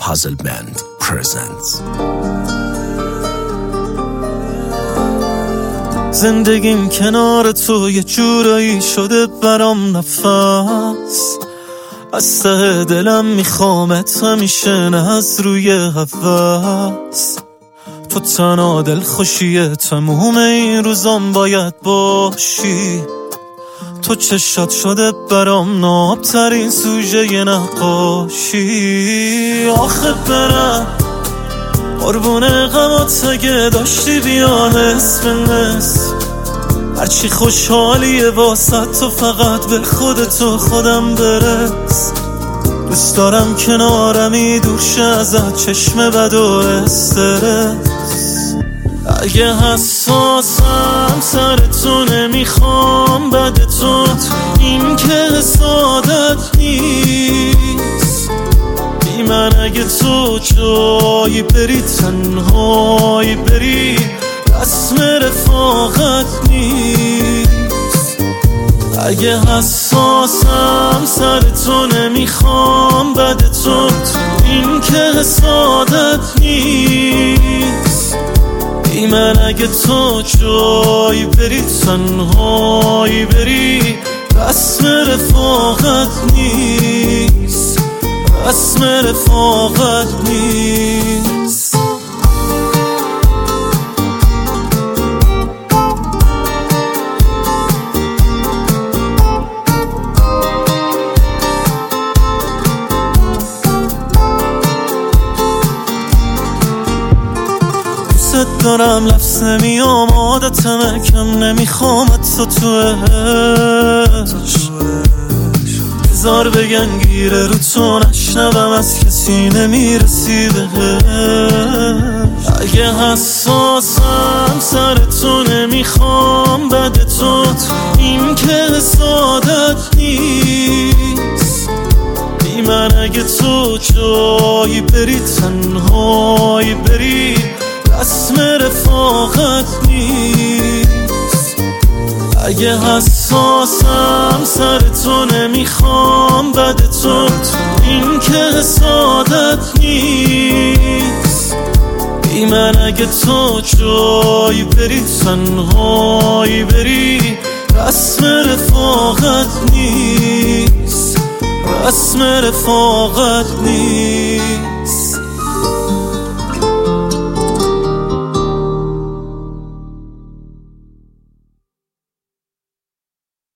Puzzle Band presents. زندگیم کنار تو یه جورایی شده برام نفس، از ته دلم میخوامت همیشه، نه از روی هوس. تو تنها دل خوشیه تموم این روزام باید باشی. تو چشات شده برام نابترین سوژه ی نقاشی. آخه برم قربون غمات اگه داشتی بیا نصف هرچی خوشحالیه واسه تو فقط به خودتو خودم برس. دوست دارم کنارمی دور شه ازت چشم بد و استرس. اگه حساسم سر تو نمیخوام بد تو، این که حسادت نیست. بی من اگه تو جایی بری تنهایی بری، رسم رفاقت نیست. اگه حساسم سر تو نمیخوام بد تو، این که حسادت نیست. بی من اگه تو جایی بری تنهایی بری، رسم رفاقت نیست. رسم رفاقت نیست. دارم لفظ نمیام عادتمه، کم نمیخوام حتی تو عشق. بذار بگن گیره رو تو نشنوم، از کسی نمیرسی بهش. اگه حساسم سر تو نمیخوام بد تو، این که حسادت نیست. بی من اگه تو جایی بری تنهایی بری، رسم رفاقت نیست. اگه حساسم سر تو نمیخوام بد تو، این که حسادت نیست. بی من اگه تو جایی بری تنهایی بری، رسم رفاقت نیست. رسم رفاقت نیست.